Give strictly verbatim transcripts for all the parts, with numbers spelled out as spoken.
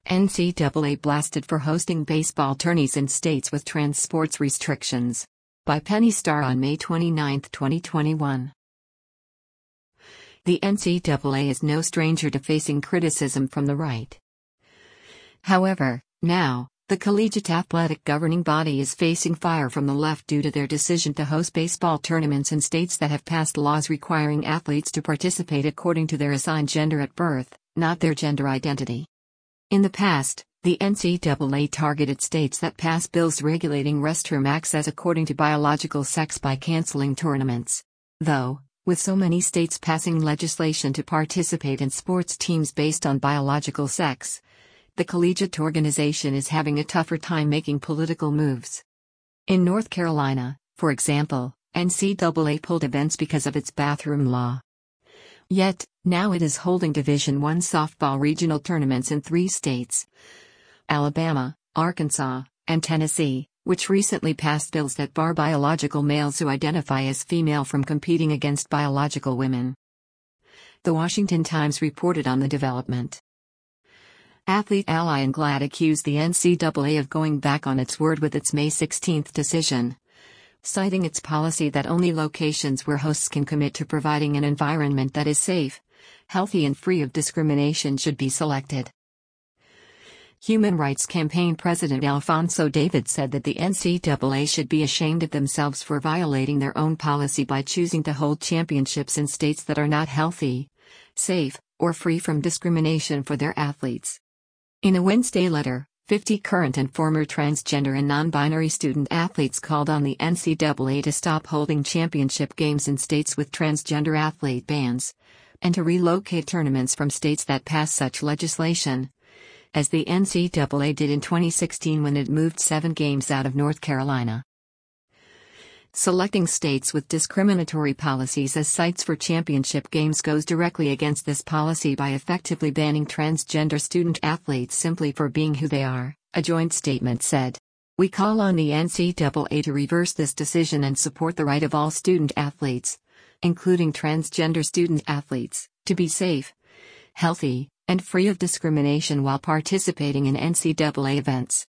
N C double A blasted for hosting baseball tourneys in states with trans sports restrictions. By Penny Starr on May twenty-ninth, twenty twenty-one. The N C double A is no stranger to facing criticism from the right. However, now, the collegiate athletic governing body is facing fire from the left due to their decision to host baseball tournaments in states that have passed laws requiring athletes to participate according to their assigned gender at birth, not their gender identity. In the past, the N C double A targeted states that pass bills regulating restroom access according to biological sex by canceling tournaments. Though, with so many states passing legislation to participate in sports teams based on biological sex, the collegiate organization is having a tougher time making political moves. In North Carolina, for example, N C double A pulled events because of its bathroom law. Yet, now it is holding Division one softball regional tournaments in three states: Alabama, Arkansas, and Tennessee, which recently passed bills that bar biological males who identify as female from competing against biological women. The Washington Times reported on the development. Athlete Ally and GLAAD accused the N C double A of going back on its word with its May sixteenth decision, citing its policy that only locations where hosts can commit to providing an environment that is safe, healthy and free of discrimination should be selected. Human Rights Campaign President Alphonso David said that the N C double A should be ashamed of themselves for violating their own policy by choosing to hold championships in states that are not healthy, safe, or free from discrimination for their athletes. In a Wednesday letter, fifty current and former transgender and non-binary student athletes called on the N C double A to stop holding championship games in states with transgender athlete bans, and to relocate tournaments from states that pass such legislation, as the N C double A did in twenty sixteen when it moved seven games out of North Carolina. Selecting states with discriminatory policies as sites for championship games goes directly against this policy by effectively banning transgender student athletes simply for being who they are, a joint statement said. We call on the N C double A to reverse this decision and support the right of all student athletes, including transgender student athletes, to be safe, healthy, and free of discrimination while participating in N C double A events.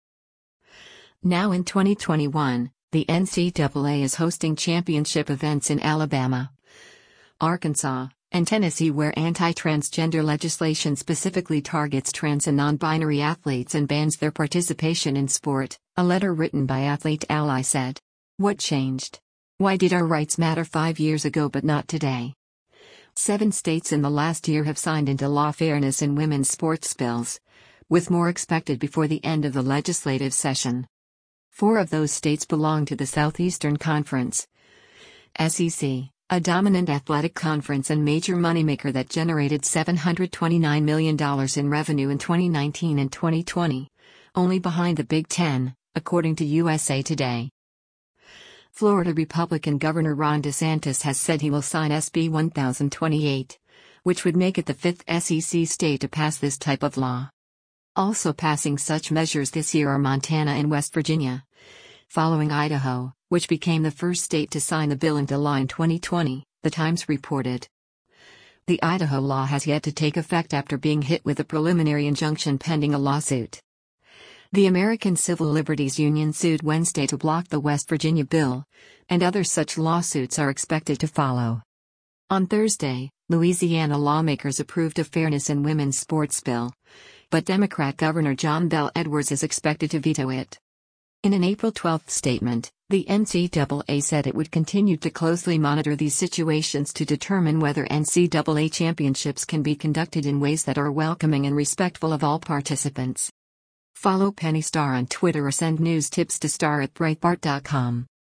Now in twenty twenty-one, the N C double A is hosting championship events in Alabama, Arkansas, and Tennessee where anti-transgender legislation specifically targets trans and non-binary athletes and bans their participation in sport, a letter written by Athlete Ally said. What changed? Why did our rights matter five years ago but not today? Seven states in the last year have signed into law fairness in women's sports bills, with more expected before the end of the legislative session. Four of those states belong to the Southeastern Conference, S E C, a dominant athletic conference and major moneymaker that generated seven hundred twenty-nine million dollars in revenue in twenty nineteen and twenty twenty, only behind the Big Ten, according to U S A Today. Florida Republican Governor Ron DeSantis has said he will sign S B one thousand twenty-eight, which would make it the fifth S E C state to pass this type of law. Also passing such measures this year are Montana and West Virginia, following Idaho, which became the first state to sign the bill into law in twenty twenty, the Times reported. The Idaho law has yet to take effect after being hit with a preliminary injunction pending a lawsuit. The American Civil Liberties Union sued Wednesday to block the West Virginia bill, and other such lawsuits are expected to follow. On Thursday, Louisiana lawmakers approved a fairness in women's sports bill, but Democrat Governor John Bel Edwards is expected to veto it. In an April twelfth statement, the N C double A said it would continue to closely monitor these situations to determine whether N C double A championships can be conducted in ways that are welcoming and respectful of all participants. Follow Penny Starr on Twitter or send news tips to Starr at Breitbart dot com.